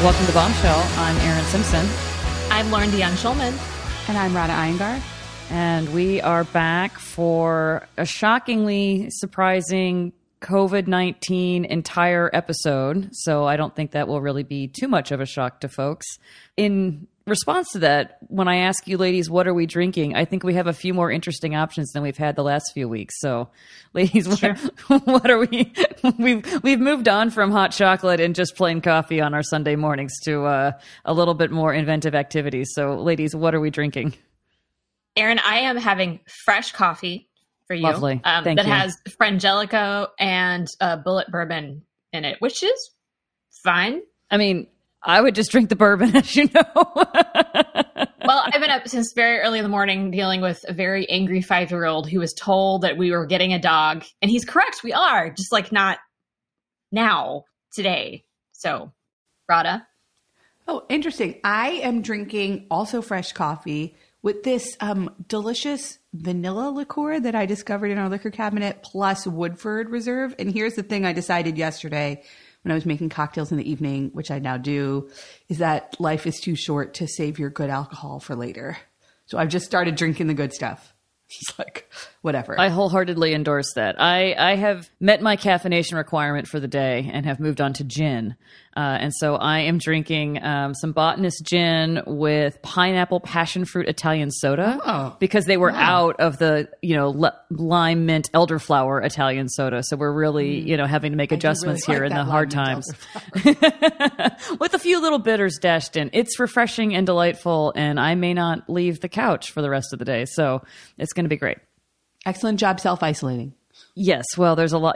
Welcome to Bombshell. I'm Erin Simpson. I'm Lauren DeYoung-Schulman. And I'm Rada Iyengar. And we are back for a shockingly surprising COVID-19 entire episode. So I don't think that will really be too much of a shock to folks. In response to that, when I ask you ladies, what are we drinking? I think we have a few more interesting options than we've had the last few weeks. So ladies, what are we? We've moved on from hot chocolate and just plain coffee on our Sunday mornings to a little bit more inventive activities. So ladies, what are we drinking? Erin, I am having fresh coffee for you. Lovely. Thank that you. has Frangelico and Bullet bourbon in it, which is fine. I mean, I would just drink the bourbon, as you know. Well, I've been up since very early in the morning dealing with a very angry 5-year-old who was told that we were getting a dog. And he's correct. We are, just like not now, today. So, Rada? Oh, interesting. I am drinking also fresh coffee with this delicious vanilla liqueur that I discovered in our liquor cabinet, plus Woodford Reserve. And here's the thing I decided yesterday when I was making cocktails in the evening, which I now do, is that life is too short to save your good alcohol for later. So I've just started drinking the good stuff. It's like, whatever. I wholeheartedly endorse that. I have met my caffeination requirement for the day and have moved on to gin. And so I am drinking some Botanist gin with pineapple passion fruit Italian soda because they were out of the, lime mint elderflower Italian soda. So we're really, having to make adjustments here in the hard times with a few little bitters dashed in. It's refreshing and delightful, and I may not leave the couch for the rest of the day. So it's going to be great. Excellent job self-isolating. Yes. Well, there's a lot,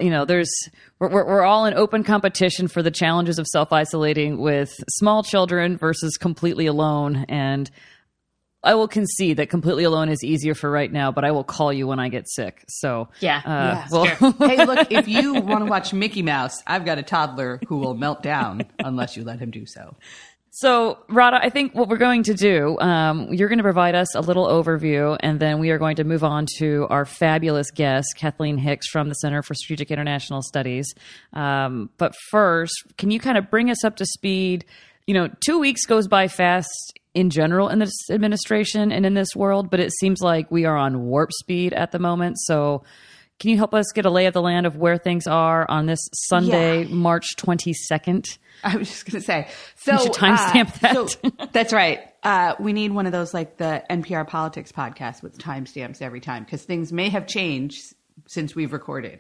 we're all in open competition for the challenges of self-isolating with small children versus completely alone. And I will concede that completely alone is easier for right now, but I will call you when I get sick. So yeah. Hey, look, if you want to watch Mickey Mouse, I've got a toddler who will melt down unless you let him do so. So, Rada, I think what we're going to do, you're going to provide us a little overview, and then we are going to move on to our fabulous guest, Kathleen Hicks from the Center for Strategic International Studies. But first, can you kind of bring us up to speed? 2 weeks goes by fast in general in this administration and in this world, but it seems like we are on warp speed at the moment. So can you help us get a lay of the land of where things are on this Sunday, March 22nd? I was just going to say. So, you should timestamp that. So, that's right. We need one of those like the NPR Politics podcast with timestamps every time because things may have changed since we've recorded.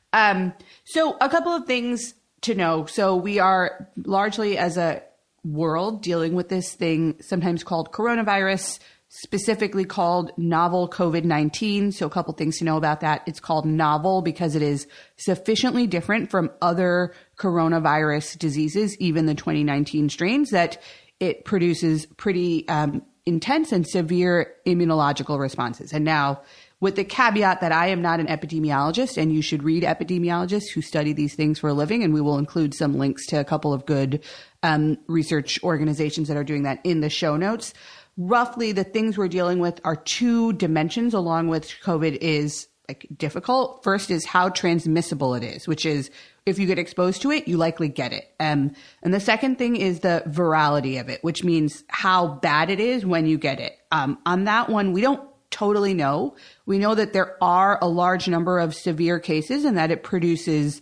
So a couple of things to know. So we are largely as a world dealing with this thing sometimes called coronavirus, specifically called novel COVID-19. So a couple things to know about that. It's called novel because it is sufficiently different from other coronavirus diseases, even the 2019 strains, that it produces pretty intense and severe immunological responses. And now, with the caveat that I am not an epidemiologist, and you should read epidemiologists who study these things for a living, and we will include some links to a couple of good research organizations that are doing that in the show notes. Roughly, the things we're dealing with are two dimensions along which COVID is difficult. First is how transmissible it is, which is if you get exposed to it, you likely get it. And the second thing is the virality of it, which means how bad it is when you get it. On that one, we don't totally know. We know that there are a large number of severe cases and that it produces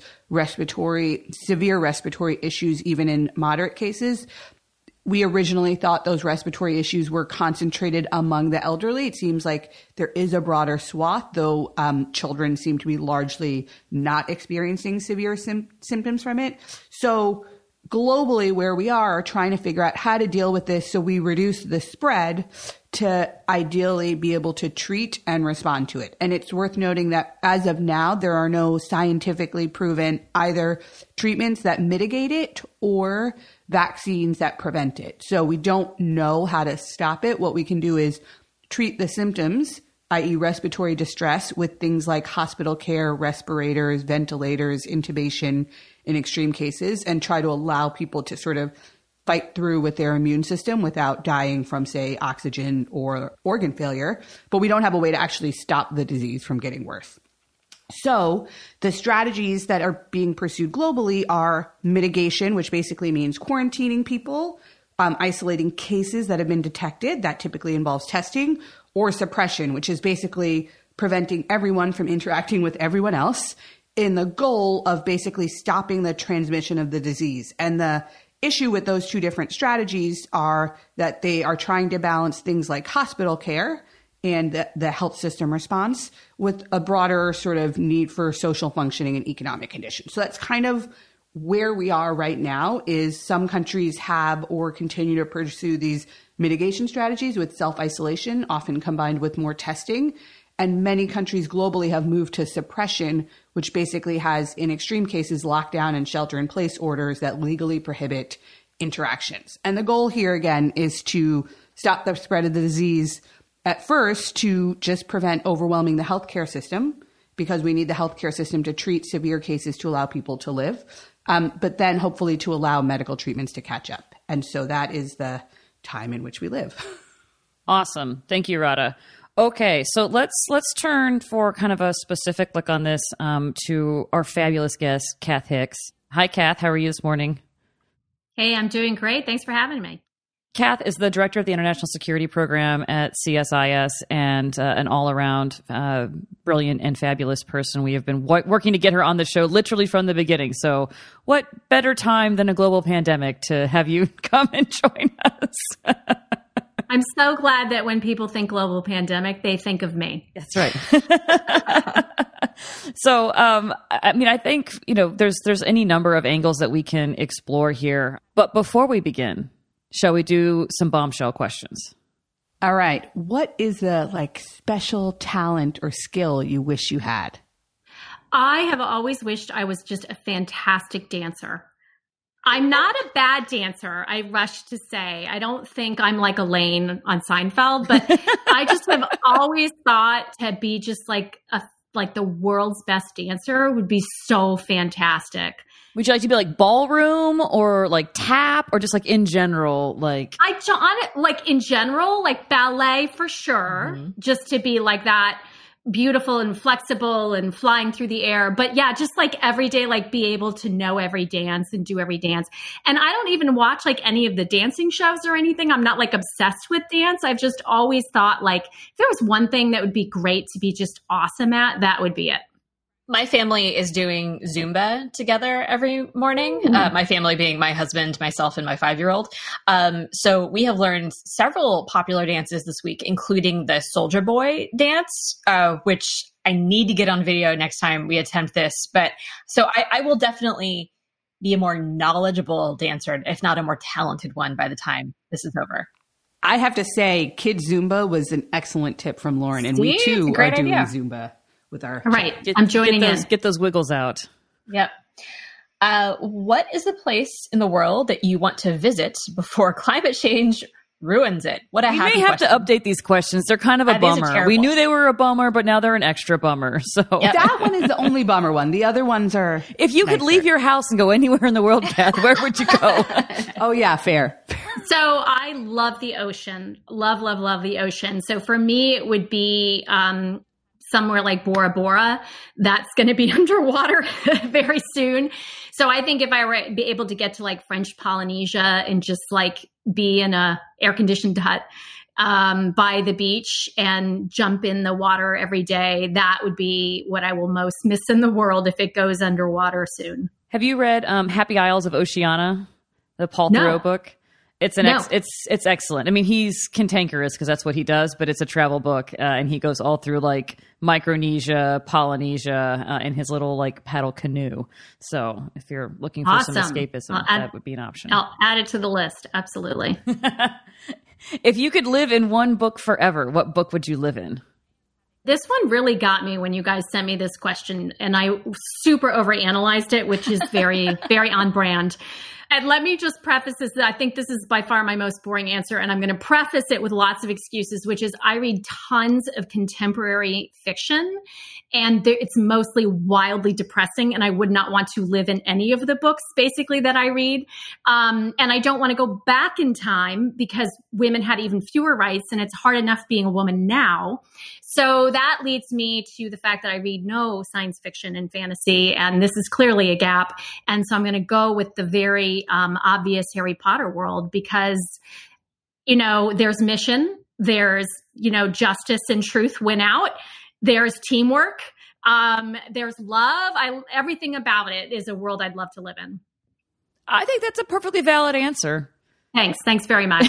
severe respiratory issues, even in moderate cases. We originally thought those respiratory issues were concentrated among the elderly. It seems like there is a broader swath, though children seem to be largely not experiencing severe symptoms from it. So globally, where we are trying to figure out how to deal with this so we reduce the spread to ideally be able to treat and respond to it. And it's worth noting that as of now, there are no scientifically proven either treatments that mitigate it or vaccines that prevent it. So we don't know how to stop it. What we can do is treat the symptoms, i.e. respiratory distress, with things like hospital care, respirators, ventilators, intubation in extreme cases, and try to allow people to sort of fight through with their immune system without dying from, say, oxygen or organ failure. But we don't have a way to actually stop the disease from getting worse. So the strategies that are being pursued globally are mitigation, which basically means quarantining people, isolating cases that have been detected. That typically involves testing, or suppression, which is basically preventing everyone from interacting with everyone else in the goal of basically stopping the transmission of the disease. And the issue with those two different strategies are that they are trying to balance things like hospital care and the health system response with a broader sort of need for social functioning and economic conditions. So that's kind of where we are right now. Is some countries have or continue to pursue these mitigation strategies with self-isolation, often combined with more testing. And many countries globally have moved to suppression, which basically has, in extreme cases, lockdown and shelter-in-place orders that legally prohibit interactions. And the goal here, again, is to stop the spread of the disease at first to just prevent overwhelming the healthcare system, because we need the healthcare system to treat severe cases to allow people to live, but then hopefully to allow medical treatments to catch up. And so that is the time in which we live. Awesome. Thank you, Radha. Okay, so let's turn for kind of a specific look on this to our fabulous guest, Kath Hicks. Hi, Kath. How are you this morning? Hey, I'm doing great. Thanks for having me. Kath is the director of the International Security Program at CSIS and an all-around brilliant and fabulous person. We have been working to get her on the show literally from the beginning. So what better time than a global pandemic to have you come and join us? I'm so glad that when people think global pandemic, they think of me. That's right. So, I mean, I think, there's any number of angles that we can explore here. But before we begin, shall we do some bombshell questions? All right. What is the special talent or skill you wish you had? I have always wished I was just a fantastic dancer. I'm not a bad dancer, I rush to say. I don't think I'm like Elaine on Seinfeld, but I just have always thought to be just like the world's best dancer would be so fantastic. Would you like to be like ballroom or like tap or just like in general? In general, like ballet for sure, just to be like that beautiful and flexible and flying through the air. But yeah, just like every day, like be able to know every dance and do every dance. And I don't even watch like any of the dancing shows or anything. I'm not like obsessed with dance. I've just always thought like if there was one thing that would be great to be just awesome at, that would be it. My family is doing Zumba together every morning. My family being my husband, myself, and my 5-year-old. So we have learned several popular dances this week, including the Soldier Boy dance, which I need to get on video next time we attempt this. But so I will definitely be a more knowledgeable dancer, if not a more talented one by the time this is over. I have to say, Kids Zumba was an excellent tip from Lauren. And we too are doing Zumba. With our right, I'm joining in. Get those wiggles out. Yep. What is the place in the world that you want to visit before climate change ruins it? What a happy question. We may have to update these questions. They're kind of a bummer. We knew they were a bummer, but now they're an extra bummer. So that one is the only bummer one. The other ones are. If you could leave your house and go anywhere in the world, Kath, where would you go? Oh yeah, fair. So I love the ocean. Love, love, love the ocean. So for me, it would be somewhere like Bora Bora. That's going to be underwater very soon. So I think if I were be able to get to like French Polynesia and just like be in a air conditioned hut by the beach and jump in the water every day, that would be what I will most miss in the world if it goes underwater soon. Have you read Happy Isles of Oceania, the Paul Theroux book? It's it's excellent. I mean, he's cantankerous because that's what he does, but it's a travel book, and he goes all through like Micronesia, Polynesia, in his little like paddle canoe. So if you're looking for some escapism, that would be an option. I'll add it to the list. Absolutely. If you could live in one book forever, what book would you live in? This one really got me when you guys sent me this question, and I super overanalyzed it, which is very, very on brand. And let me just preface this. I think this is by far my most boring answer, and I'm going to preface it with lots of excuses, which is I read tons of contemporary fiction, and it's mostly wildly depressing, and I would not want to live in any of the books, basically, that I read. And I don't want to go back in time because women had even fewer rights, and it's hard enough being a woman now. So that leads me to the fact that I read no science fiction and fantasy, and this is clearly a gap. And so I'm going to go with the very obvious Harry Potter world because, there's mission, there's, justice and truth win out, there's teamwork, there's love. Everything about it is a world I'd love to live in. I think that's a perfectly valid answer. Thanks very much.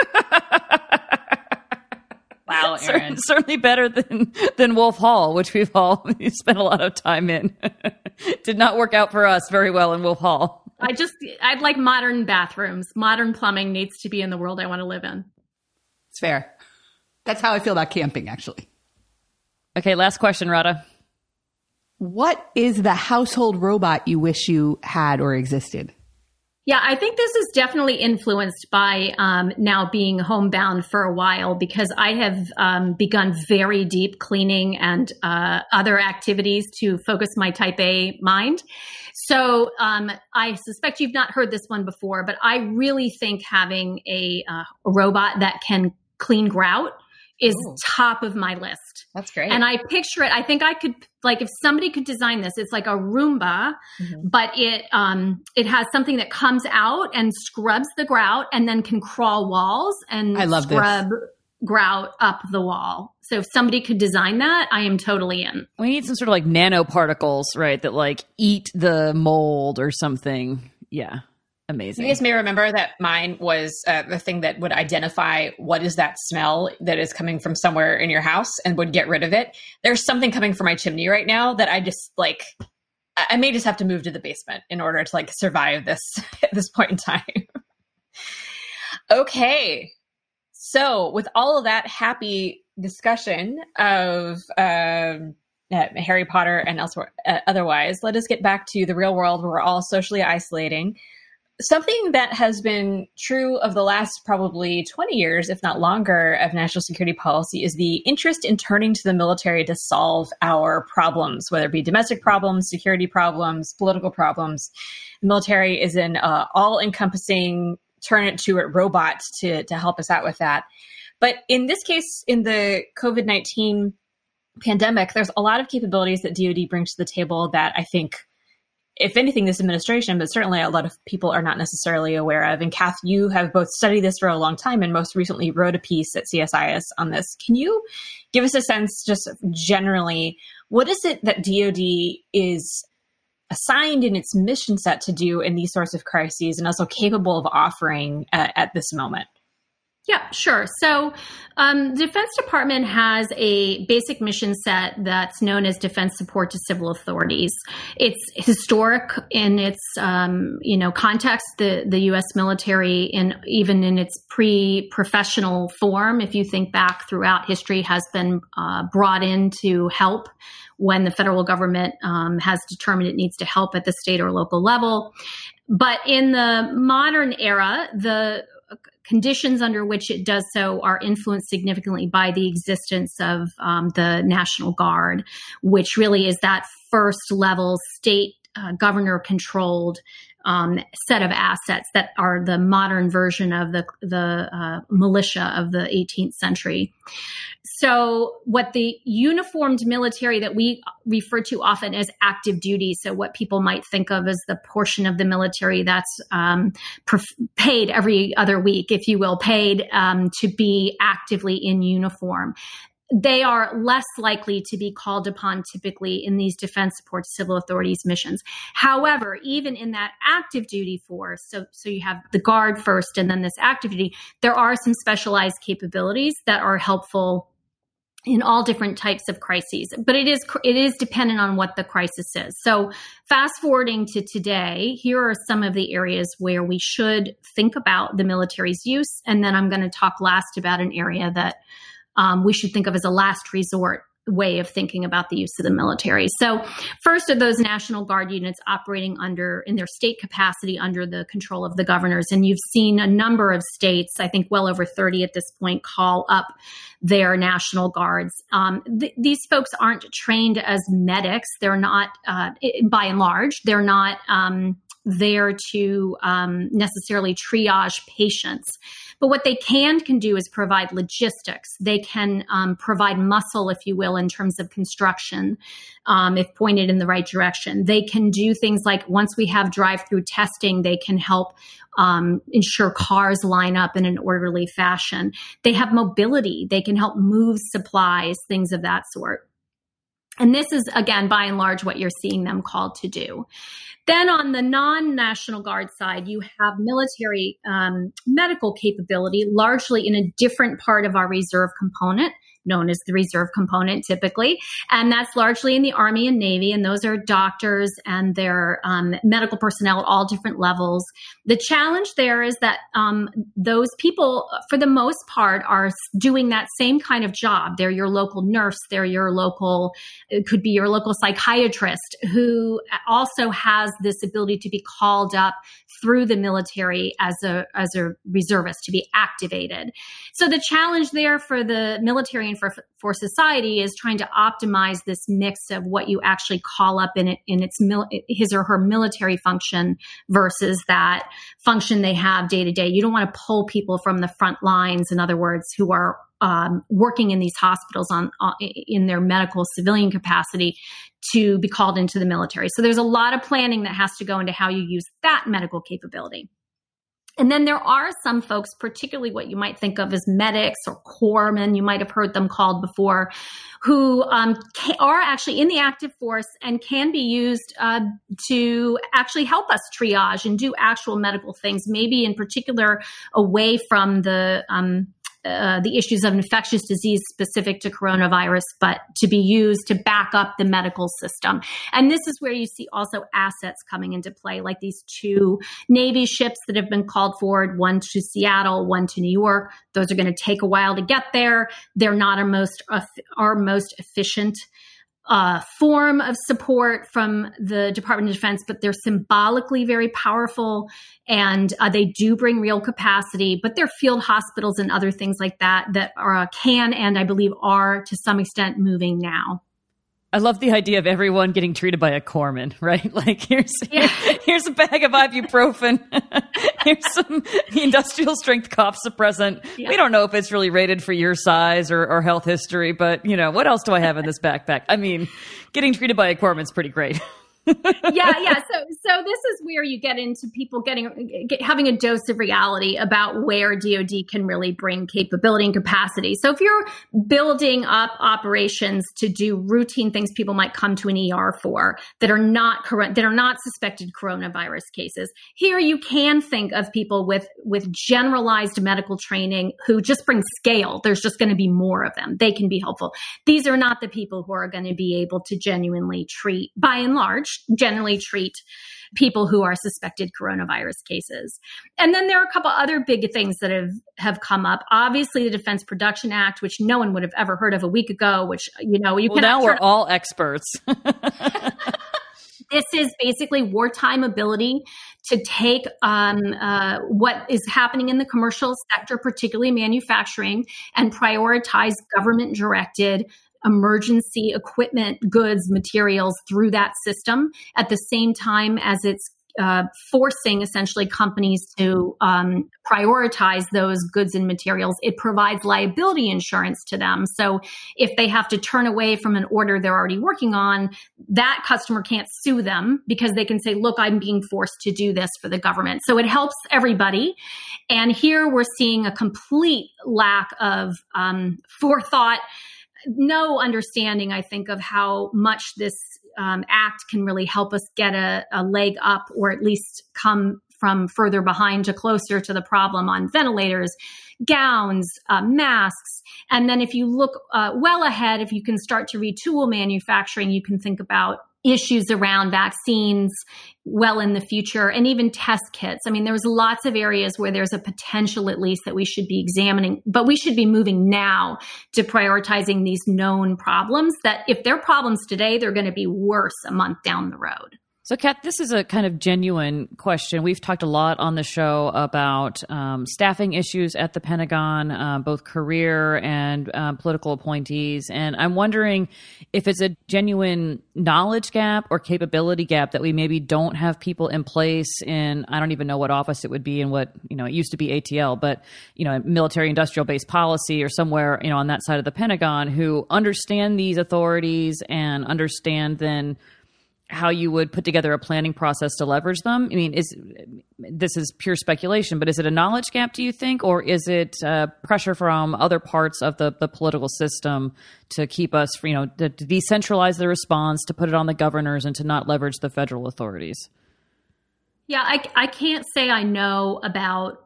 Wow, Erin. Certainly better than Wolf Hall, which we've all spent a lot of time in. Did not work out for us very well in Wolf Hall. I'd like modern bathrooms. Modern plumbing needs to be in the world I want to live in. It's fair. That's how I feel about camping, actually. Okay, last question, Radha. What is the household robot you wish you had or existed? Yeah, I think this is definitely influenced by now being homebound for a while because I have begun very deep cleaning and other activities to focus my type A mind. So I suspect you've not heard this one before, but I really think having a robot that can clean grout is top of my list. That's great. And I picture it. I think I could, if somebody could design this, it's like a Roomba, but it has something that comes out and scrubs the grout and then can crawl walls and scrub grout up the wall. So if somebody could design that, I am totally in. We need some sort of nanoparticles, right? That eat the mold or something. Yeah. Amazing. You guys may remember that mine was the thing that would identify what is that smell that is coming from somewhere in your house and would get rid of it. There's something coming from my chimney right now that I just I may just have to move to the basement in order to survive this at this point in time. Okay. So with all of that happy discussion of Harry Potter and elsewhere, otherwise, let us get back to the real world where we're all socially isolating. Something that has been true of the last probably 20 years, if not longer, of national security policy is the interest in turning to the military to solve our problems, whether it be domestic problems, security problems, political problems. The military is an all-encompassing turn-it-to-it robot to help us out with that. But in this case, in the COVID-19 pandemic, there's a lot of capabilities that DoD brings to the table that I think, if anything, this administration, but certainly a lot of people are not necessarily aware of. And Kath, you have both studied this for a long time and most recently wrote a piece at CSIS on this. Can you give us a sense, just generally, what is it that DoD is assigned in its mission set to do in these sorts of crises and also capable of offering at this moment? Yeah, sure. So the Defense Department has a basic mission set that's known as Defense Support to Civil Authorities. It's historic in its, context. The U.S. military, even in its pre-professional form, if you think back throughout history, has been brought in to help when the federal government has determined it needs to help at the state or local level. But in the modern era, the conditions under which it does so are influenced significantly by the existence of the National Guard, which really is that first level state governor controlled set of assets that are the modern version of the militia of the 18th century. So what the uniformed military that we refer to often as active duty, so what people might think of as the portion of the military that's paid every other week, if you will, paid to be actively in uniform. They are less likely to be called upon typically in these defense support to civil authorities missions. However, even in that active duty force, so you have the Guard first and then this active duty, there are some specialized capabilities that are helpful in all different types of crises, but it is dependent on what the crisis is. So fast forwarding to today, here are some of the areas where we should think about the military's use. And then I'm going to talk last about an area that we should think of as a last resort way of thinking about the use of the military. So first of those National Guard units operating in their state capacity under the control of the governors. And you've seen a number of states, I think well over 30 at this point, call up their National Guards. These folks aren't trained as medics. They're not, by and large, they're not there to necessarily triage patients. But what they can do is provide logistics. They can provide muscle, if you will, in terms of construction, if pointed in the right direction. They can do things like once we have drive-through testing, they can help ensure cars line up in an orderly fashion. They have mobility. They can help move supplies, things of that sort. And this is, again, by and large, what you're seeing them called to do. Then on the non-National Guard side, you have military medical capability, largely in a different part of our reserve component, known as the reserve component typically. And that's largely in the Army and Navy. And those are doctors and their medical personnel at all different levels. The challenge there is that those people, for the most part, are doing that same kind of job. They're your local nurse. They're your local, it could be your local psychiatrist who also has this ability to be called up through the military as a reservist to be activated. So the challenge there for the military and for society is trying to optimize this mix of what you actually call up in his or her military function versus that function they have day to day. You don't want to pull people from the front lines, in other words, who are working in these hospitals in their medical civilian capacity to be called into the military. So there's a lot of planning that has to go into how you use that medical capability. And then there are some folks, particularly what you might think of as medics or corpsmen, you might have heard them called before, who are actually in the active force and can be used to actually help us triage and do actual medical things, maybe in particular away from the issues of infectious disease specific to coronavirus, but to be used to back up the medical system. And this is where you see also assets coming into play, like these two Navy ships that have been called forward, one to Seattle, one to New York. Those are going to take a while to get there. They're not our most efficient form of support from the Department of Defense, but they're symbolically very powerful, and they do bring real capacity, but they're field hospitals and other things like that can and I believe are to some extent moving now. I love the idea of everyone getting treated by a corpsman, right? Like here's a bag of ibuprofen. Here's some industrial strength cough suppressant. Yeah. We don't know if it's really rated for your size or health history, but what else do I have in this backpack? I mean, getting treated by a corpsman is pretty great. Yeah. So this is where you get into people having a dose of reality about where DoD can really bring capability and capacity. So if you're building up operations to do routine things people might come to an ER for that are not suspected coronavirus cases, here you can think of people with generalized medical training who just bring scale. There's just going to be more of them. They can be helpful. These are not the people who are going to be able to genuinely treat, by and large, generally treat people who are suspected coronavirus cases. And then there are a couple other big things that have come up. Obviously, the Defense Production Act, which no one would have ever heard of a week ago, which, now we're all experts. This is basically wartime ability to take what is happening in the commercial sector, particularly manufacturing, and prioritize government-directed emergency equipment, goods, materials through that system at the same time as it's forcing essentially companies to prioritize those goods and materials. It provides liability insurance to them. So if they have to turn away from an order they're already working on, that customer can't sue them because they can say, look, I'm being forced to do this for the government. So it helps everybody. And here we're seeing a complete lack of forethought, no understanding, I think, of how much this act can really help us get a leg up, or at least come from further behind to closer to the problem on ventilators, gowns, masks. And then if you look well ahead, if you can start to retool manufacturing, you can think about issues around vaccines well in the future, and even test kits. I mean, there's lots of areas where there's a potential, at least, that we should be examining, but we should be moving now to prioritizing these known problems that if they're problems today, they're going to be worse a month down the road. So, Kat, this is a kind of genuine question. We've talked a lot on the show about staffing issues at the Pentagon, both career and political appointees. And I'm wondering if it's a genuine knowledge gap or capability gap that we maybe don't have people in place in, I don't even know what office it would be in, what, it used to be ATL, but, military industrial base policy or somewhere, on that side of the Pentagon who understand these authorities and understand then how you would put together a planning process to leverage them. I mean, this is pure speculation, but is it a knowledge gap, do you think, or is it pressure from other parts of the political system to keep us, to decentralize the response, to put it on the governors, and to not leverage the federal authorities? Yeah, I can't say I know about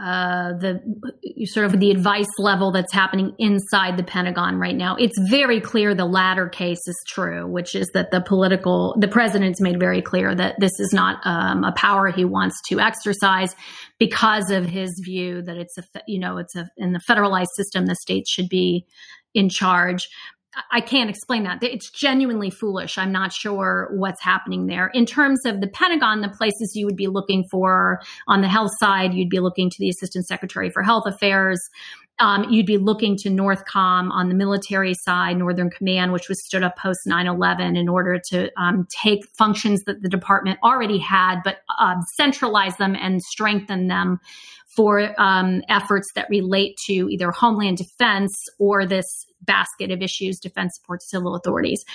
the sort of the advice level that's happening inside the Pentagon right now. It's very clear the latter case is true, which is that the president's made very clear that this is not a power he wants to exercise because of his view that in the federalized system, the states should be in charge. I can't explain that. It's genuinely foolish. I'm not sure what's happening there. In terms of the Pentagon, the places you would be looking for on the health side, you'd be looking to the Assistant Secretary for Health Affairs. You'd be looking to NORTHCOM on the military side, Northern Command, which was stood up post 9/11 in order to take functions that the department already had, but centralize them and strengthen them for efforts that relate to either Homeland Defense or this basket of issues, defense support to civil authorities.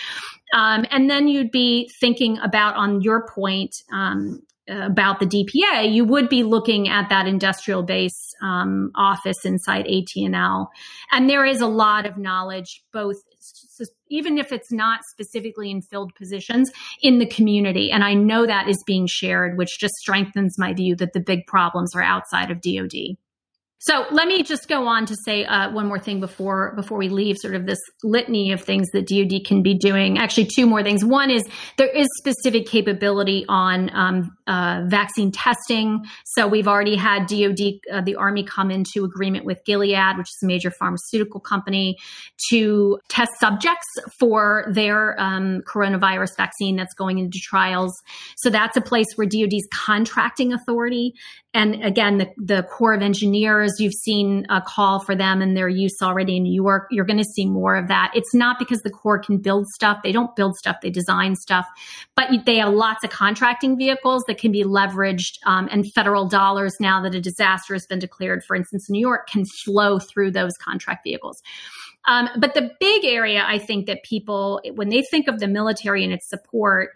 And then you'd be thinking about, on your point, about the DPA, you would be looking at that industrial base office inside AT&L. And there is a lot of knowledge, both even if it's not specifically in filled positions, in the community. And I know that is being shared, which just strengthens my view that the big problems are outside of DOD. So let me just go on to say one more thing before we leave sort of this litany of things that DoD can be doing. Actually, two more things. One is there is specific capability on vaccine testing. So we've already had DoD, the Army, come into agreement with Gilead, which is a major pharmaceutical company, to test subjects for their coronavirus vaccine that's going into trials. So that's a place where DoD's contracting authority. And again, the Corps of Engineers, you've seen a call for them and their use already in New York. You're going to see more of that. It's not because the Corps can build stuff. They don't build stuff. They design stuff. But they have lots of contracting vehicles that can be leveraged, and federal dollars, now that a disaster has been declared, for instance, in New York, can flow through those contract vehicles. But the big area, I think, that people, when they think of the military and its support,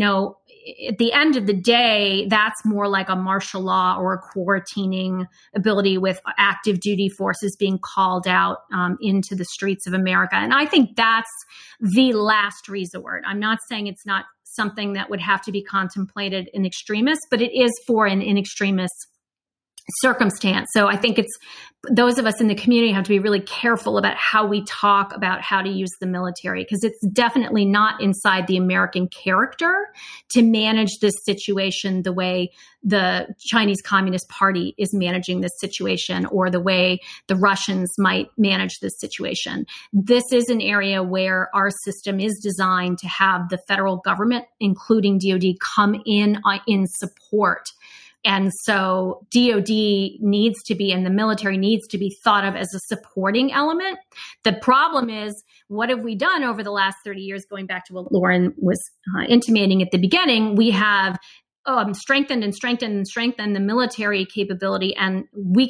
at the end of the day, that's more like a martial law or a quarantining ability with active duty forces being called out into the streets of America. And I think that's the last resort. I'm not saying it's not something that would have to be contemplated in extremis, but it is for an in extremis circumstance. So I think it's those of us in the community have to be really careful about how we talk about how to use the military, because it's definitely not inside the American character to manage this situation the way the Chinese Communist Party is managing this situation, or the way the Russians might manage this situation. This is an area where our system is designed to have the federal government, including DoD, come in support. And so DoD needs to be, and the military needs to be thought of as a supporting element. The problem is, what have we done over the last 30 years, going back to what Lauren was intimating at the beginning? We have strengthened the military capability and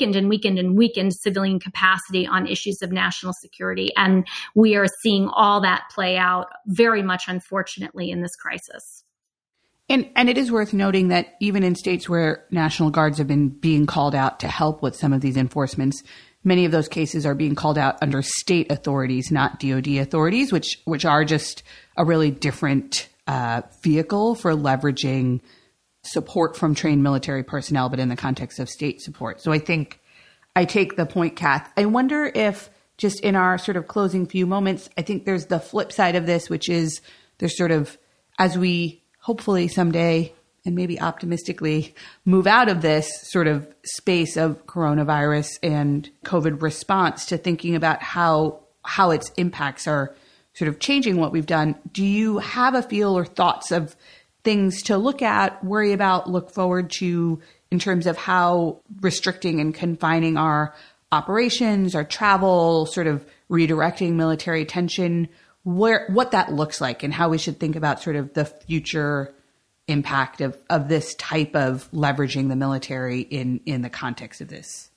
weakened civilian capacity on issues of national security. And we are seeing all that play out very much, unfortunately, in this crisis. And it is worth noting that even in states where National Guards have been being called out to help with some of these enforcements, many of those cases are being called out under state authorities, not DoD authorities, which are just a really different vehicle for leveraging support from trained military personnel, but in the context of state support. So I think I take the point, Kath. I wonder if, just in our sort of closing few moments, I think there's the flip side of this, which is there's sort of, as we hopefully someday, and maybe optimistically, move out of this sort of space of coronavirus and COVID response to thinking about how its impacts are sort of changing what we've done. Do you have a feel or thoughts of things to look at, worry about, look forward to in terms of how restricting and confining our operations, our travel, sort of redirecting military attention, what that looks like and how we should think about sort of the future impact of this type of leveraging the military in the context of this?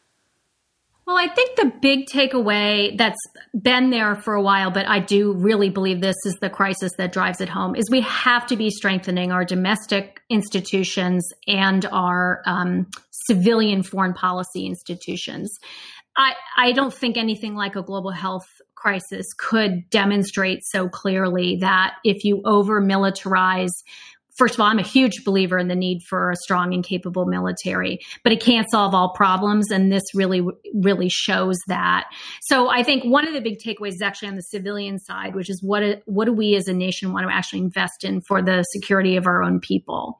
Well, I think the big takeaway that's been there for a while, but I do really believe this is the crisis that drives it home, is we have to be strengthening our domestic institutions and our civilian foreign policy institutions. I don't think anything like a global health crisis could demonstrate so clearly that if you over-militarize, first of all, I'm a huge believer in the need for a strong and capable military, but it can't solve all problems. And this really, really shows that. So I think one of the big takeaways is actually on the civilian side, which is what do we as a nation want to actually invest in for the security of our own people?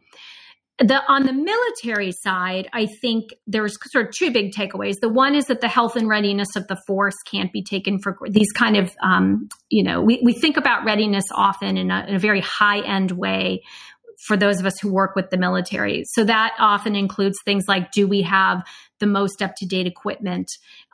On the military side, I think there's sort of two big takeaways. The one is that the health and readiness of the force can't be taken for these kind of, we think about readiness often in a very high-end way for those of us who work with the military. So that often includes things like, do we have the most up-to-date equipment?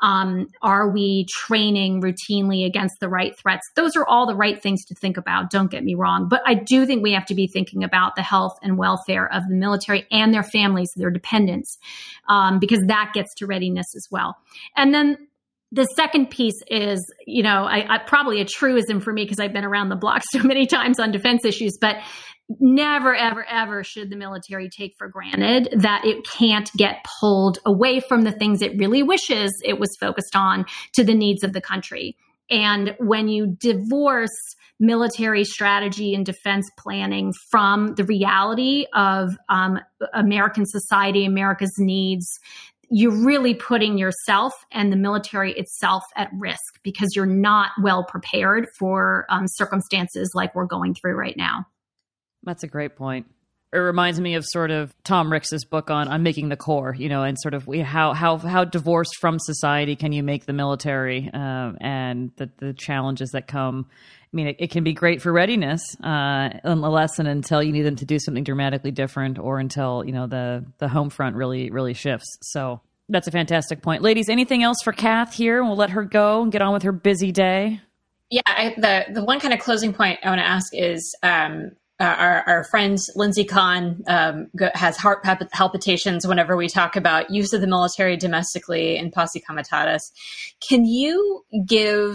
Are we training routinely against the right threats? Those are all the right things to think about, don't get me wrong. But I do think we have to be thinking about the health and welfare of the military and their families, their dependents, because that gets to readiness as well. And then the second piece is, I probably a truism for me because I've been around the block so many times on defense issues, but never, ever, ever should the military take for granted that it can't get pulled away from the things it really wishes it was focused on to the needs of the country. And when you divorce military strategy and defense planning from the reality of American society, America's needs, you're really putting yourself and the military itself at risk because you're not well prepared for circumstances like we're going through right now. That's a great point. It reminds me of sort of Tom Ricks's book on making the core, and sort of how divorced from society can you make the military, and the challenges that come. I mean, it can be great for readiness, unless and until you need them to do something dramatically different, or until the home front really shifts. So that's a fantastic point, ladies. Anything else for Kath here? We'll let her go and get on with her busy day. Yeah, the one kind of closing point I want to ask is. Our friend Lindsey Kahn has heart palpitations whenever we talk about use of the military domestically in Posse Comitatus. Can you give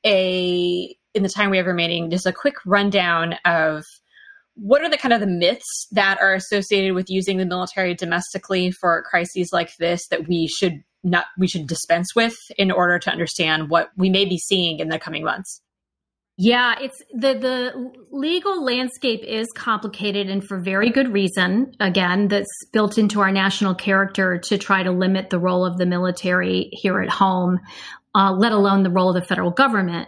in the time we have remaining, just a quick rundown of what are the kind of the myths that are associated with using the military domestically for crises like this that we should dispense with in order to understand what we may be seeing in the coming months? Yeah, it's the legal landscape is complicated and for very good reason. Again, that's built into our national character to try to limit the role of the military here at home, let alone the role of the federal government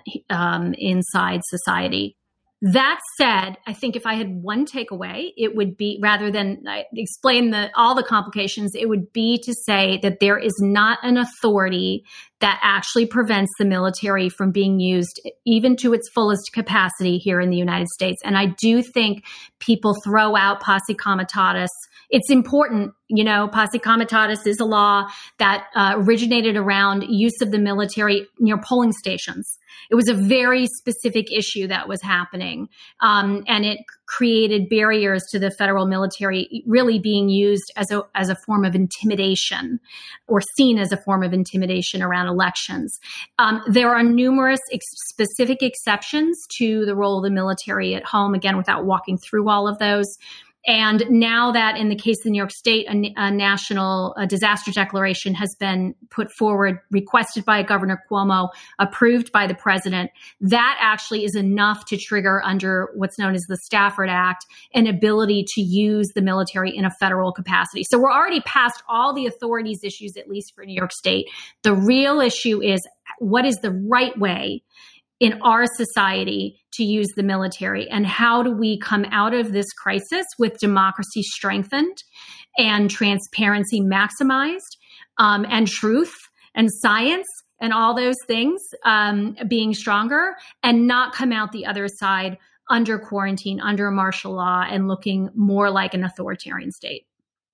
inside society. That said, I think if I had one takeaway, it would be, rather than explain all the complications, it would be to say that there is not an authority that actually prevents the military from being used even to its fullest capacity here in the United States. And I do think people throw out Posse Comitatus. It's important, Posse Comitatus is a law that originated around use of the military near polling stations. It was a very specific issue that was happening, and it created barriers to the federal military really being used as a form of intimidation, or seen as a form of intimidation around elections. There are numerous specific exceptions to the role of the military at home, again, without walking through all of those. And now that in the case of New York State, a national disaster declaration has been put forward, requested by Governor Cuomo, approved by the president, that actually is enough to trigger under what's known as the Stafford Act, an ability to use the military in a federal capacity. So we're already past all the authorities issues, at least for New York State. The real issue is what is the right way in our society to use the military, and how do we come out of this crisis with democracy strengthened and transparency maximized, and truth and science and all those things being stronger, and not come out the other side under quarantine, under martial law, and looking more like an authoritarian state.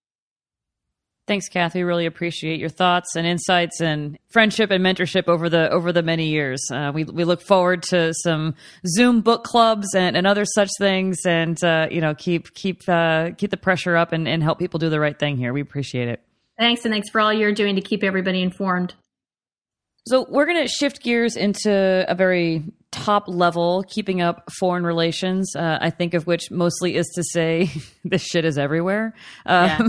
Thanks, Kathy. Really appreciate your thoughts and insights and friendship and mentorship over the many years. We look forward to some Zoom book clubs and other such things, and keep the pressure up and help people do the right thing here. We appreciate it. Thanks, and thanks for all you're doing to keep everybody informed. So we're going to shift gears into a very top level, keeping up foreign relations, I think of which mostly is to say this shit is everywhere. Are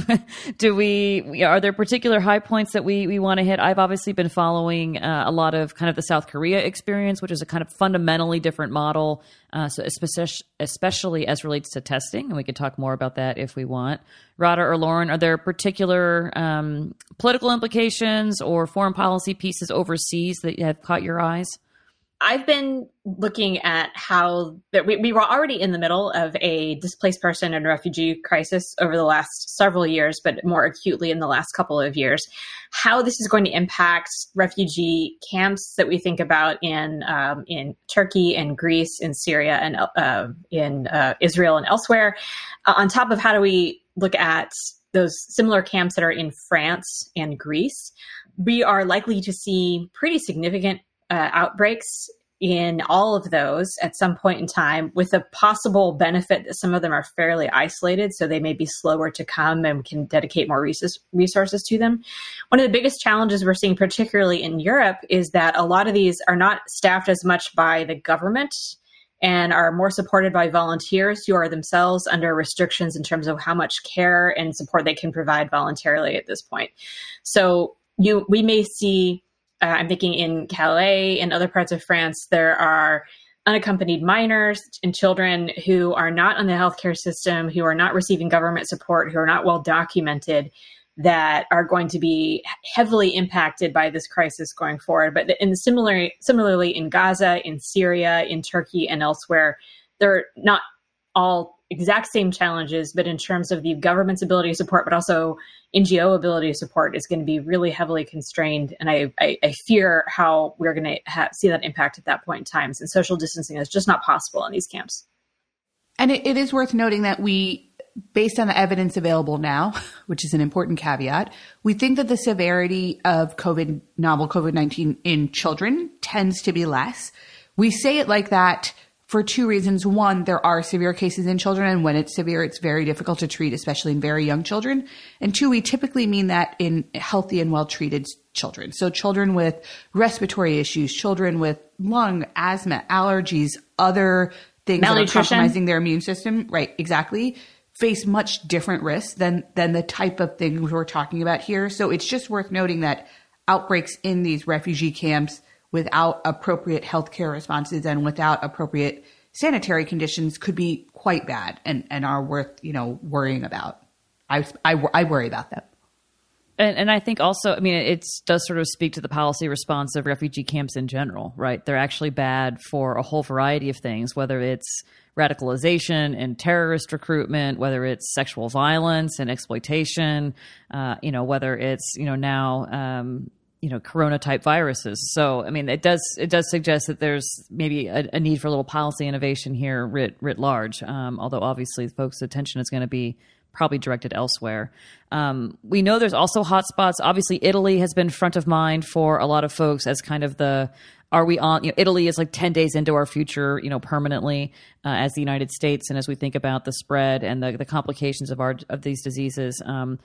there particular high points that we want to hit? I've obviously been following a lot of kind of the South Korea experience, which is a kind of fundamentally different model, so especially as relates to testing. And we could talk more about that if we want. Radha or Lauren, are there particular political implications or foreign policy pieces overseas that have caught your eyes? I've been looking at how that we were already in the middle of a displaced person and refugee crisis over the last several years, but more acutely in the last couple of years. How this is going to impact refugee camps that we think about in Turkey and Greece, in Syria and in Israel and elsewhere. On top of how do we look at those similar camps that are in France and Greece, we are likely to see pretty significant outbreaks in all of those at some point in time, with a possible benefit that some of them are fairly isolated, so they may be slower to come and we can dedicate more resources to them. One of the biggest challenges we're seeing, particularly in Europe, is that a lot of these are not staffed as much by the government and are more supported by volunteers who are themselves under restrictions in terms of how much care and support they can provide voluntarily at this point. So we may see, I'm thinking in Calais and other parts of France, there are unaccompanied minors and children who are not on the healthcare system, who are not receiving government support, who are not well documented, that are going to be heavily impacted by this crisis going forward. But similarly in Gaza, in Syria, in Turkey, and elsewhere, they're not all exact same challenges, but in terms of the government's ability to support, but also NGO ability to support, is going to be really heavily constrained. And I fear how we're going to see that impact at that point in time. And social distancing is just not possible in these camps. And it is worth noting that based on the evidence available now, which is an important caveat, we think that the severity of novel COVID-19 in children tends to be less. We say it like that for two reasons. One, there are severe cases in children, and when it's severe, it's very difficult to treat, especially in very young children. And two, we typically mean that in healthy and well-treated children. So children with respiratory issues, children with lung, asthma, allergies, other things that are compromising their immune system, right, exactly, face much different risks than the type of things we're talking about here. So it's just worth noting that outbreaks in these refugee camps without appropriate healthcare responses and without appropriate sanitary conditions could be quite bad and are worth, worrying about. I worry about them. And I think also, it does sort of speak to the policy response of refugee camps in general, right? They're actually bad for a whole variety of things, whether it's radicalization and terrorist recruitment, whether it's sexual violence and exploitation, whether it's, now, corona type viruses. So, it does suggest that there's maybe a need for a little policy innovation here writ large. Although obviously folks' attention is going to be probably directed elsewhere. We know there's also hotspots. Obviously, Italy has been front of mind for a lot of folks as kind of are we on, Italy is like 10 days into our future, permanently as the United States. And as we think about the spread and the complications of these diseases,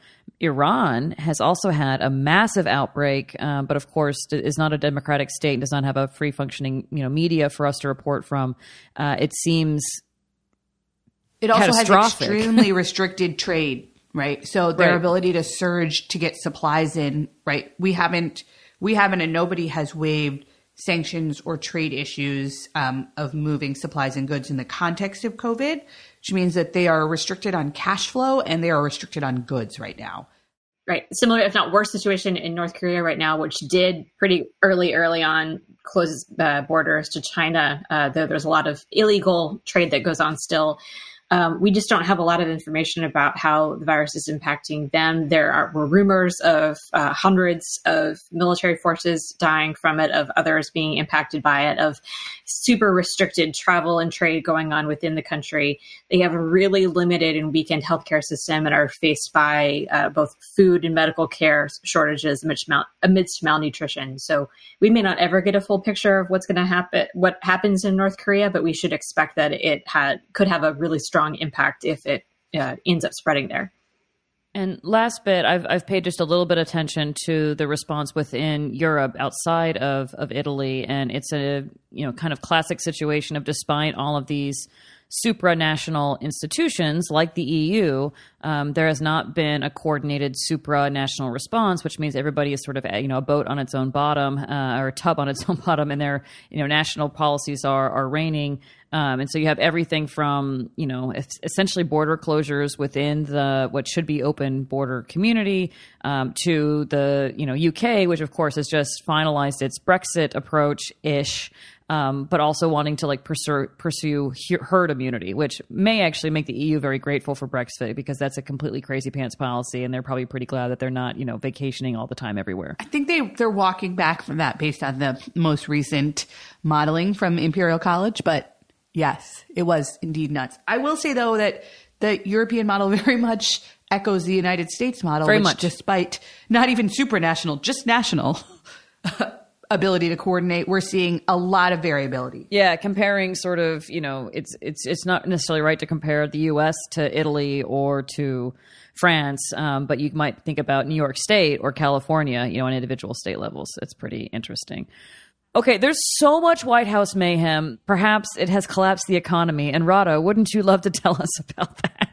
Iran has also had a massive outbreak, but of course is not a democratic state and does not have a free functioning, media for us to report from. It seems it also has extremely restricted trade, right? So their ability to surge to get supplies in, right? We haven't, and nobody has waived sanctions or trade issues of moving supplies and goods in the context of COVID, which means that they are restricted on cash flow and they are restricted on goods right now. Right. Similar, if not worse, situation in North Korea right now, which did pretty early on close borders to China, though there's a lot of illegal trade that goes on still. We just don't have a lot of information about how the virus is impacting them. Were rumors of hundreds of military forces dying from it, of others being impacted by it, of super restricted travel and trade going on within the country. They have a really limited and weakened healthcare system and are faced by both food and medical care shortages amidst malnutrition. So we may not ever get a full picture of what's going to happen, what happens in North Korea, but we should expect that it could have a really strong impact if it ends up spreading there. And last bit, I've paid just a little bit of attention to the response within Europe outside of Italy, and it's a kind of classic situation of, despite all of these supranational institutions like the EU, there has not been a coordinated supranational response, which means everybody is sort of a boat on its own bottom, or a tub on its own bottom, and their national policies are reigning. And so you have everything from essentially border closures within the what should be open border community, to the UK, which of course has just finalized its Brexit approach-ish. But also wanting to pursue herd immunity, which may actually make the EU very grateful for Brexit, because that's a completely crazy pants policy, and they're probably pretty glad that they're not vacationing all the time everywhere. I think they're walking back from that based on the most recent modeling from Imperial College. But yes, it was indeed nuts. I will say though that the European model very much echoes the United States model, very much, despite not even supranational, just national ability to coordinate, we're seeing a lot of variability. Yeah, comparing sort of, it's not necessarily right to compare the U.S. to Italy or to France, but you might think about New York State or California, on individual state levels. It's pretty interesting. Okay, there's so much White House mayhem. Perhaps it has collapsed the economy. And Radha, wouldn't you love to tell us about that?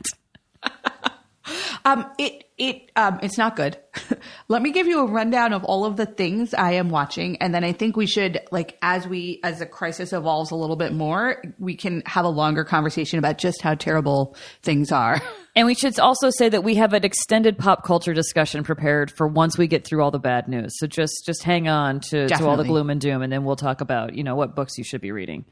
It's not good. Let me give you a rundown of all of the things I am watching. And then I think we should, as the crisis evolves a little bit more, we can have a longer conversation about just how terrible things are. And we should also say that we have an extended pop culture discussion prepared for once we get through all the bad news. So just hang on to all the gloom and doom, and then we'll talk about, what books you should be reading.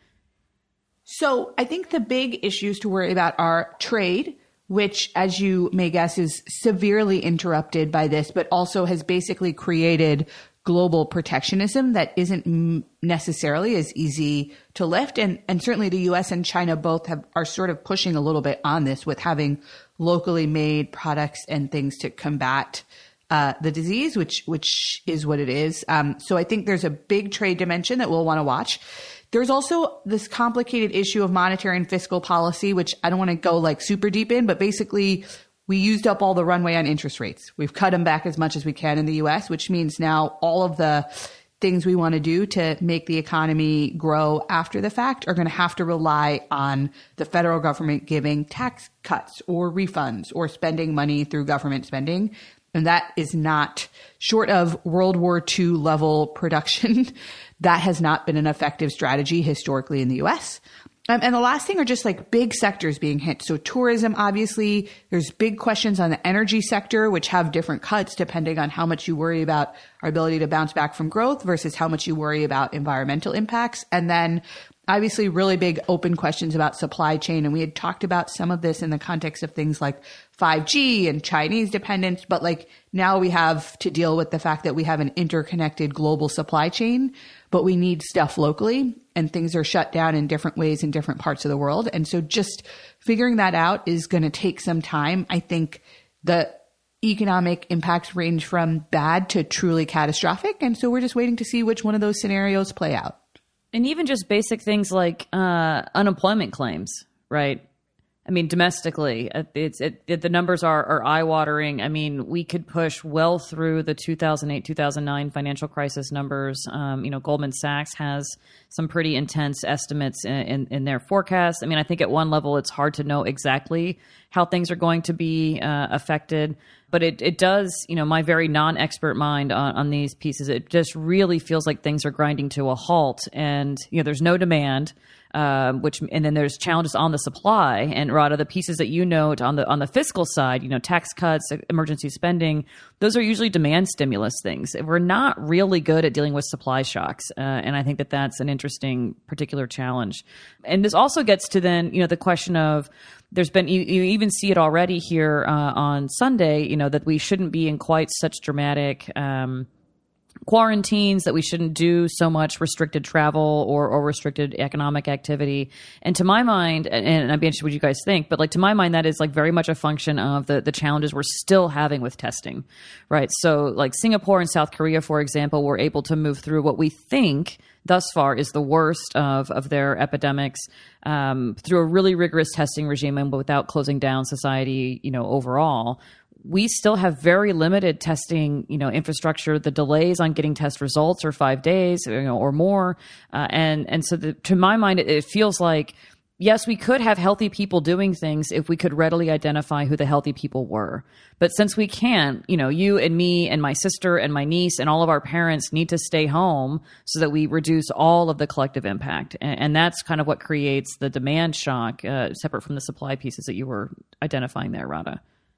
So I think the big issues to worry about are trade, which, as you may guess, is severely interrupted by this, but also has basically created global protectionism that isn't necessarily as easy to lift. And certainly the US and China both are sort of pushing a little bit on this with having locally made products and things to combat the disease, which is what it is. So I think there's a big trade dimension that we'll want to watch. There's also this complicated issue of monetary and fiscal policy, which I don't want to go super deep in, but basically we used up all the runway on interest rates. We've cut them back as much as we can in the US, which means now all of the things we want to do to make the economy grow after the fact are going to have to rely on the federal government giving tax cuts or refunds or spending money through government spending. And that is not, short of World War II level production, that has not been an effective strategy historically in the US. And the last thing are just big sectors being hit. So tourism, obviously, there's big questions on the energy sector, which have different cuts depending on how much you worry about our ability to bounce back from growth versus how much you worry about environmental impacts. And then obviously really big open questions about supply chain. And we had talked about some of this in the context of things like 5G and Chinese dependence. But now we have to deal with the fact that we have an interconnected global supply chain, but we need stuff locally and things are shut down in different ways in different parts of the world. And so just figuring that out is going to take some time. I think the economic impacts range from bad to truly catastrophic. And so we're just waiting to see which one of those scenarios play out. And even just basic things like unemployment claims, right? I mean, domestically, the numbers are eye-watering. I mean, we could push well through the 2008, 2009 financial crisis numbers. Goldman Sachs has some pretty intense estimates in their forecast. I mean, I think at one level, it's hard to know exactly how things are going to be affected. But it does, my very non-expert mind on these pieces, it just really feels like things are grinding to a halt. And, there's no demand. and then there's challenges on the supply. And Radha, the pieces that you note on the fiscal side, tax cuts, emergency spending, those are usually demand stimulus things. We're not really good at dealing with supply shocks. And I think that that's an interesting particular challenge. And this also gets to then, the question of, there's been, you even see it already here on Sunday, that we shouldn't be in quite such dramatic quarantines, that we shouldn't do so much restricted travel or restricted economic activity. And to my mind, and I'd be interested what you guys think, but to my mind, that is very much a function of the challenges we're still having with testing, right? So Singapore and South Korea, for example, were able to move through what we think thus far is the worst of their epidemics through a really rigorous testing regime and without closing down society, overall. We still have very limited testing, infrastructure. The delays on getting test results are 5 days, or more. And so to my mind, it feels like, yes, we could have healthy people doing things if we could readily identify who the healthy people were. But since we can't, you and me and my sister and my niece and all of our parents need to stay home so that we reduce all of the collective impact. And that's kind of what creates the demand shock, separate from the supply pieces that you were identifying there, Radha.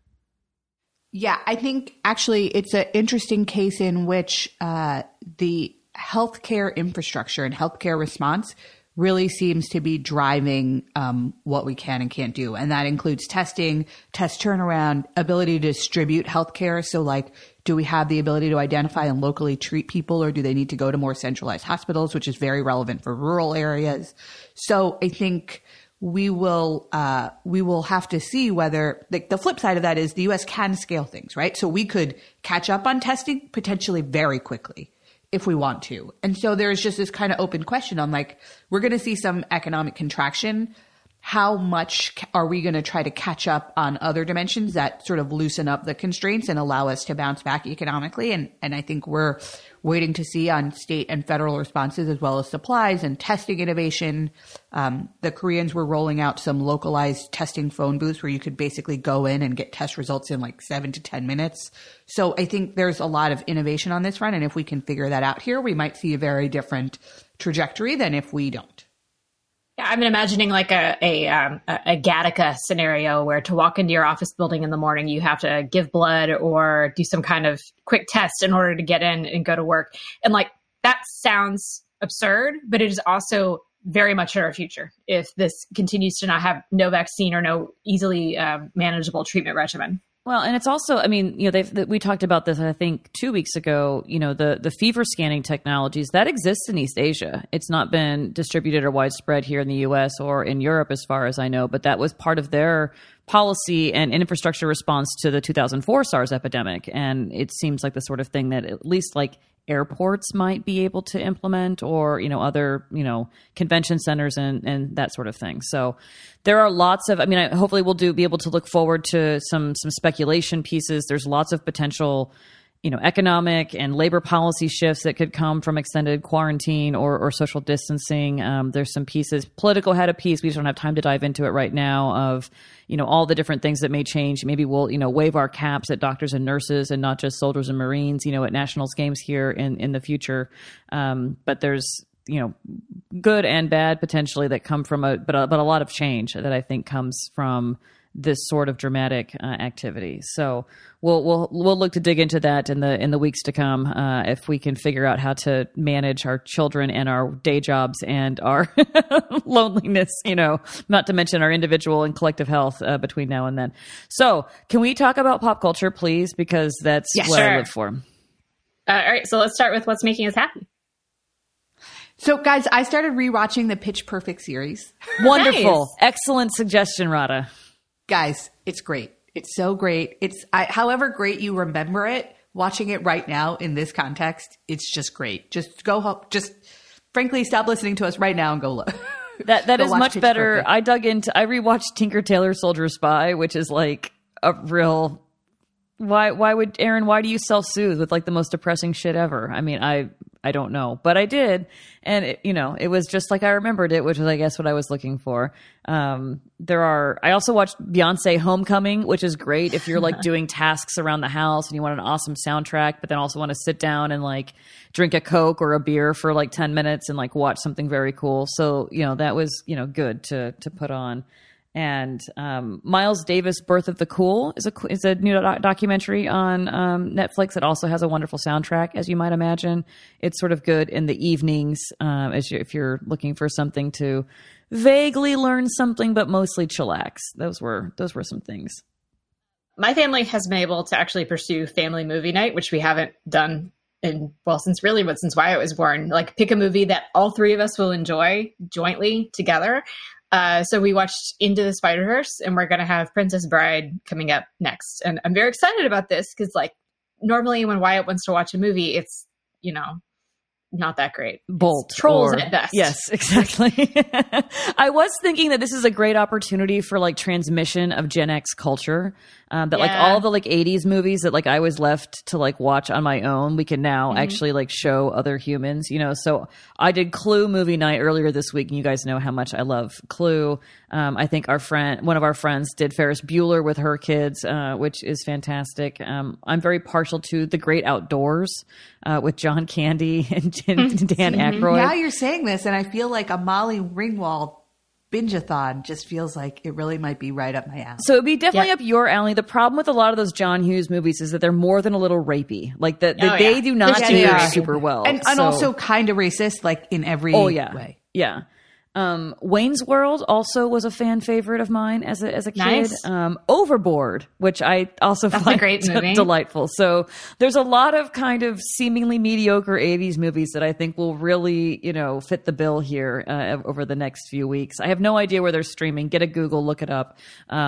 Yeah, I think actually it's an interesting case in which the healthcare infrastructure and healthcare response really seems to be driving what we can and can't do. And that includes testing, test turnaround, ability to distribute healthcare. So do we have the ability to identify and locally treat people, or do they need to go to more centralized hospitals, which is very relevant for rural areas? So I think we will have to see whether the flip side of that is the U.S. can scale things, right? So we could catch up on testing potentially very quickly if we want to. And so there's just this kind of open question on we're going to see some economic contraction. How much are we going to try to catch up on other dimensions that sort of loosen up the constraints and allow us to bounce back economically? And I think we're waiting to see on state and federal responses as well as supplies and testing innovation. The Koreans were rolling out some localized testing phone booths where you could basically go in and get test results in 7 to 10 minutes. So I think there's a lot of innovation on this front. And if we can figure that out here, we might see a very different trajectory than if we don't. Yeah, I'm imagining a Gattaca scenario where to walk into your office building in the morning, you have to give blood or do some kind of quick test in order to get in and go to work. And that sounds absurd, but it is also very much in our future if this continues to not have no vaccine or no easily manageable treatment regimen. Well, and it's also, we talked about this, I think, 2 weeks ago, the fever scanning technologies that exists in East Asia. It's not been distributed or widespread here in the U.S. or in Europe, as far as I know, but that was part of their policy and infrastructure response to the 2004 SARS epidemic. And it seems like the sort of thing that at least airports might be able to implement, or, other, convention centers and that sort of thing. So there are lots of, hopefully we'll be able to look forward to some speculation pieces. There's lots of potential, economic and labor policy shifts that could come from extended quarantine or social distancing. There's some pieces. Political had a piece. We just don't have time to dive into it right now of, all the different things that may change. Maybe we'll, waive our caps at doctors and nurses and not just soldiers and Marines, at nationals games here in the future. But there's, good and bad potentially that come from but a lot of change that I think comes from this sort of dramatic activity. So we'll look to dig into that in the weeks to come if we can figure out how to manage our children and our day jobs and our loneliness, not to mention our individual and collective health between now and then. So can we talk about pop culture, please? Because that's what I live for. All right. So let's start with what's making us happy. So, guys, I started rewatching the Pitch Perfect series. Wonderful. Nice. Excellent suggestion, Radha. Guys, it's great. It's so great. However great you remember it, watching it right now in this context, it's just great. Just go home. Just frankly, stop listening to us right now and go look. That is much Pitch better. Perfect. I rewatched Tinker Tailor Soldier Spy, which is a real. Why would Aaron? Why do you self-soothe with the most depressing shit ever? I I don't know, but I did. And it was just like I remembered it, which was, I guess, what I was looking for. I also watched Beyonce Homecoming, which is great if you're like doing tasks around the house and you want an awesome soundtrack, but then also want to sit down and like drink a Coke or a beer for like 10 minutes and like watch something very cool. So, that was, good to put on. And Miles Davis, Birth of the Cool is a new documentary on Netflix that also has a wonderful soundtrack, as you might imagine. It's sort of good in the evenings if you're looking for something to vaguely learn something, but mostly chillax. Those were some things. My family has been able to actually pursue family movie night, which we haven't done since Wyatt was born. Like, pick a movie that all three of us will enjoy jointly together. So we watched Into the Spider-Verse, and we're going to have Princess Bride coming up next. And I'm very excited about this because, like, normally when Wyatt wants to watch a movie, it's, not that great. Bolt. It's Trolls at best. Yes, exactly. I was thinking that this is a great opportunity for like transmission of Gen X culture. Like all the like 80s movies that like I was left to like watch on my own, we can now actually like show other humans, So I did Clue movie night earlier this week, and you guys know how much I love Clue. I think one of our friends did Ferris Bueller with her kids, which is fantastic. I'm very partial to The Great Outdoors with John Candy and Dan Aykroyd. Now you're saying this, and I feel like a Molly Ringwald binge-a-thon just feels like it really might be right up my alley. So it'd be definitely up your alley. The problem with a lot of those John Hughes movies is that they're more than a little rapey. Like they do not do super well. And also kind of racist, like in every way. Yeah. Wayne's World also was a fan favorite of mine as a kid. Nice. Overboard, which I also find a great movie. Delightful. So there's a lot of kind of seemingly mediocre 80s movies that I think will really, fit the bill here over the next few weeks. I have no idea where they're streaming. Get a Google, look it up.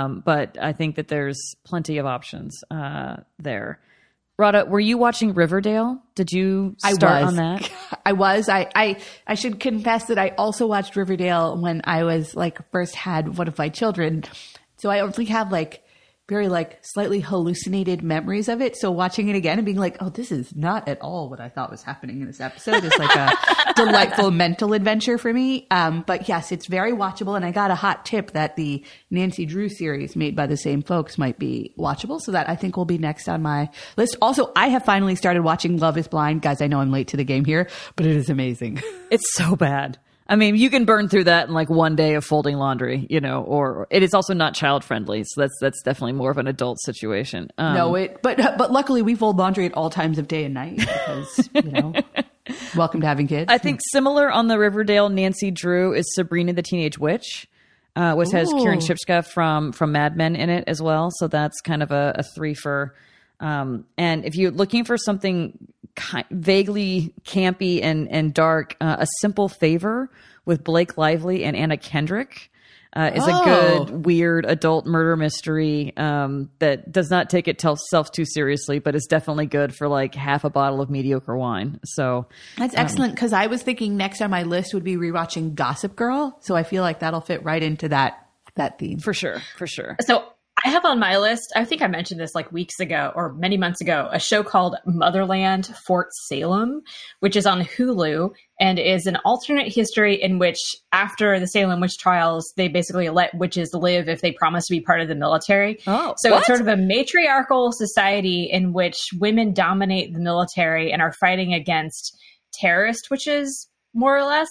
But I think that there's plenty of options there. Radha, were you watching Riverdale? Did you start on that? I was. I should confess that I also watched Riverdale when I was like first had one of my children. So I only have like very like slightly hallucinated memories of it. So watching it again and being like, oh, this is not at all what I thought was happening in this episode. It's like a delightful mental adventure for me. But yes, it's very watchable. And I got a hot tip that the Nancy Drew series made by the same folks might be watchable. So that I think will be next on my list. Also, I have finally started watching Love is Blind. Guys, I know I'm late to the game here, but it is amazing. It's so bad. I mean, you can burn through that in like one day of folding laundry, or it is also not child friendly. So that's definitely more of an adult situation. But luckily we fold laundry at all times of day and night because, welcome to having kids. I think similar on the Riverdale Nancy Drew is Sabrina the Teenage Witch, which has Kieran Shipka from Mad Men in it as well. So that's kind of a three-fer. And if you're looking for something vaguely campy and dark, A Simple Favor with Blake Lively and Anna Kendrick is a good, weird adult murder mystery that does not take itself too seriously, but is definitely good for like half a bottle of mediocre wine. So that's excellent, because I was thinking next on my list would be rewatching Gossip Girl. So I feel like that'll fit right into that theme. For sure. So I have on my list, I think I mentioned this like weeks ago or many months ago, a show called Motherland Fort Salem, which is on Hulu and is an alternate history in which after the Salem witch trials, they basically let witches live if they promise to be part of the military. It's sort of a matriarchal society in which women dominate the military and are fighting against terrorist witches, more or less.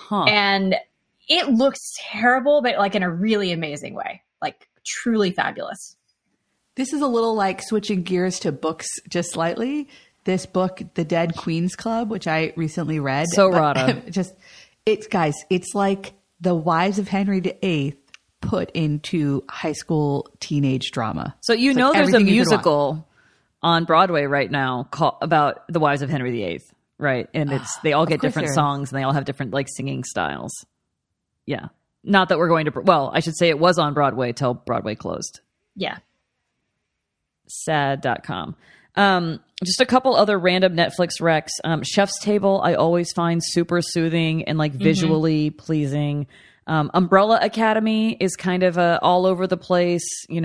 And it looks terrible, but like in a really amazing way. Like, truly fabulous. This is a little like switching gears to books just slightly. This book, The Dead Queens Club, which I recently read. So Radha. It's like The Wives of Henry VIII put into high school teenage drama. So there's a musical on Broadway right now about The Wives of Henry VIII, right? And they all get different songs and they all have different like singing styles. Yeah. Not that we're going to, I should say it was on Broadway till Broadway closed. Yeah. Sad.com. Just a couple other random Netflix recs. Chef's Table, I always find super soothing and like visually pleasing. Umbrella Academy is kind of a all over the place,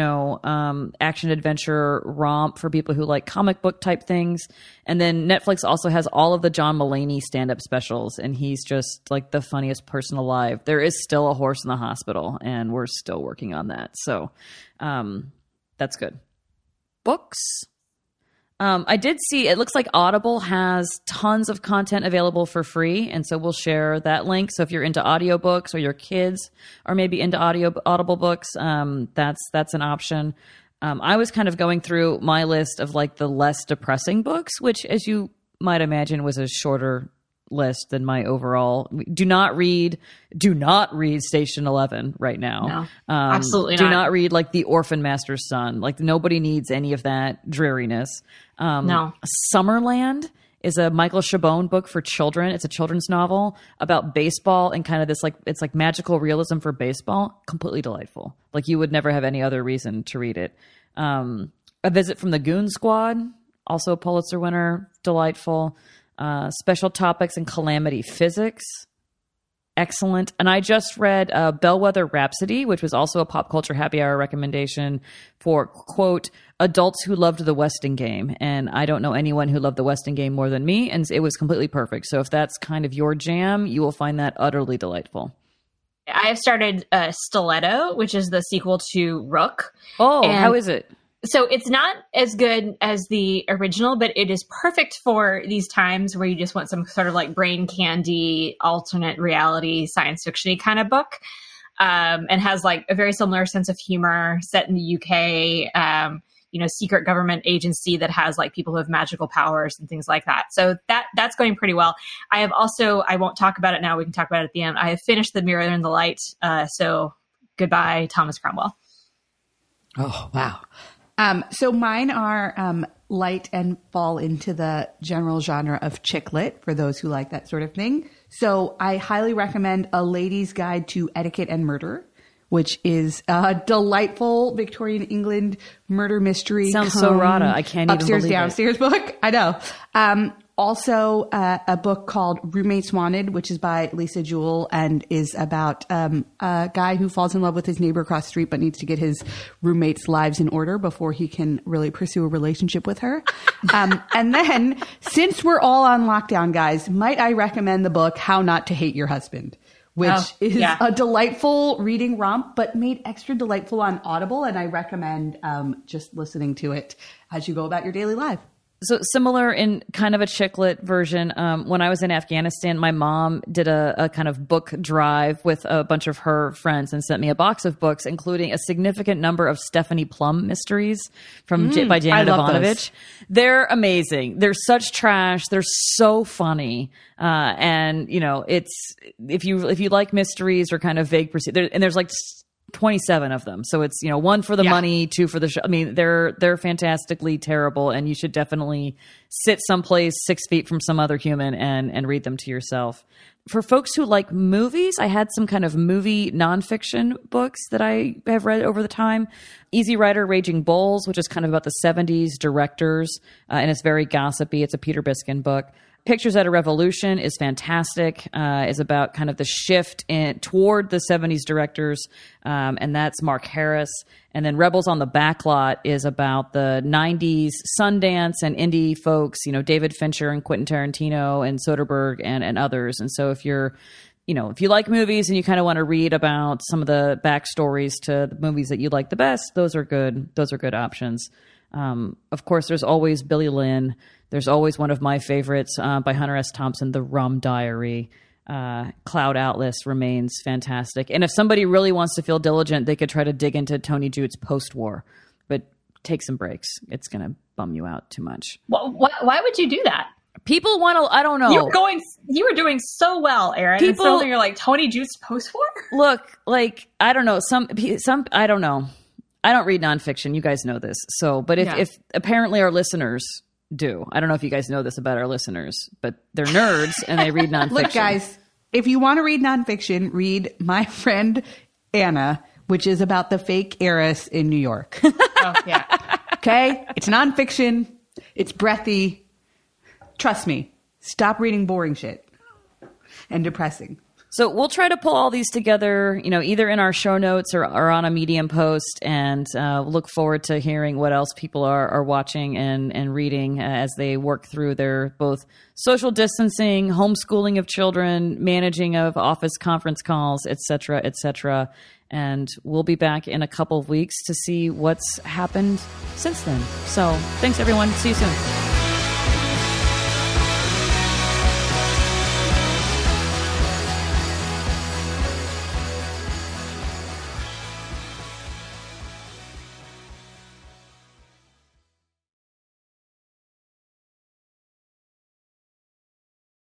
action adventure romp for people who like comic book type things. And then Netflix also has all of the John Mulaney stand-up specials, and he's just like the funniest person alive. There is still a horse in the hospital, and we're still working on that. So that's good. Books. I did see, it looks like Audible has tons of content available for free. And so we'll share that link. So if you're into audiobooks or your kids are maybe into Audible books, that's an option. I was kind of going through my list of like the less depressing books, which as you might imagine was a shorter list than my overall. Do not read Station 11 right now. No, absolutely not. Do not not read like The Orphan Master's Son. Like nobody needs any of that dreariness. No. Summerland is a Michael Chabon book for children. It's a children's novel about baseball and kind of this like, it's like magical realism for baseball. Completely delightful. Like you would never have any other reason to read it. A Visit from the Goon Squad, also a Pulitzer winner. Delightful. Special Topics and Calamity Physics. Excellent. And I just read Bellwether Rhapsody, which was also a pop culture happy hour recommendation for, quote, adults who loved the Weston game. And I don't know anyone who loved the Weston game more than me. And it was completely perfect. So if that's kind of your jam, you will find that utterly delightful. I have started Stiletto, which is the sequel to Rook. Oh, how is it? So it's not as good as the original, but it is perfect for these times where you just want some sort of like brain candy, alternate reality, science fiction-y kind of book. And has like a very similar sense of humor, set in the UK, secret government agency that has like people who have magical powers and things like that. So that's going pretty well. I have also, I won't talk about it now. We can talk about it at the end. I have finished The Mirror and the Light. So goodbye, Thomas Cromwell. Oh, wow. So mine are light and fall into the general genre of chick lit for those who like that sort of thing. So I highly recommend A Lady's Guide to Etiquette and Murder, which is a delightful Victorian England murder mystery. Sounds so rada. I can't even upstairs, believe downstairs book. I know. Also, a book called Roommates Wanted, which is by Lisa Jewell and is about a guy who falls in love with his neighbor across the street but needs to get his roommates' lives in order before he can really pursue a relationship with her. And then, since we're all on lockdown, guys, might I recommend the book How Not to Hate Your Husband, which is a delightful reading romp, but made extra delightful on Audible. And I recommend just listening to it as you go about your daily life. So similar in kind of a chick lit version. When I was in Afghanistan, my mom did a kind of book drive with a bunch of her friends and sent me a box of books, including a significant number of Stephanie Plum mysteries by Janet Ivanovich. They're amazing. They're such trash. They're so funny. And it's, if you like mysteries or kind of vague and there's like 27 of them. So it's, one for the money, two for the show. I mean, they're fantastically terrible, and you should definitely sit someplace 6 feet from some other human and read them to yourself. For folks who like movies, I had some kind of movie nonfiction books that I have read over the time. Easy Rider, Raging Bulls, which is kind of about the 70s directors, and it's very gossipy. It's a Peter Biskin book. Pictures at a Revolution is fantastic, is about kind of the shift toward the 70s directors, and that's Mark Harris. And then Rebels on the Backlot is about the 90s Sundance and indie folks, David Fincher and Quentin Tarantino and Soderbergh and others. And so if you're, if you like movies and you kind of want to read about some of the backstories to the movies that you like the best, those are good options. Of course, there's always Billy Lynn. There's always one of my favorites by Hunter S. Thompson, The Rum Diary. Cloud Atlas remains fantastic. And if somebody really wants to feel diligent, they could try to dig into Tony Jute's post-war. But take some breaks. It's going to bum you out too much. Well, why would you do that? People want to, I don't know. You were doing so well, Erin. People, and so you're like, Tony Jute's post-war? Look, I don't know. Some, I don't know. I don't read nonfiction. You guys know this. So, but if apparently our listeners do. I don't know if you guys know this about our listeners, but they're nerds and they read nonfiction. Look, guys, if you want to read nonfiction, read My Friend Anna, which is about the fake heiress in New York. Oh, yeah. Okay? It's nonfiction. It's breathy. Trust me. Stop reading boring shit and depressing. So we'll try to pull all these together, either in our show notes or on a Medium post, and look forward to hearing what else people are watching and reading as they work through their both social distancing, homeschooling of children, managing of office conference calls, et cetera, et cetera. And we'll be back in a couple of weeks to see what's happened since then. So thanks, everyone. See you soon.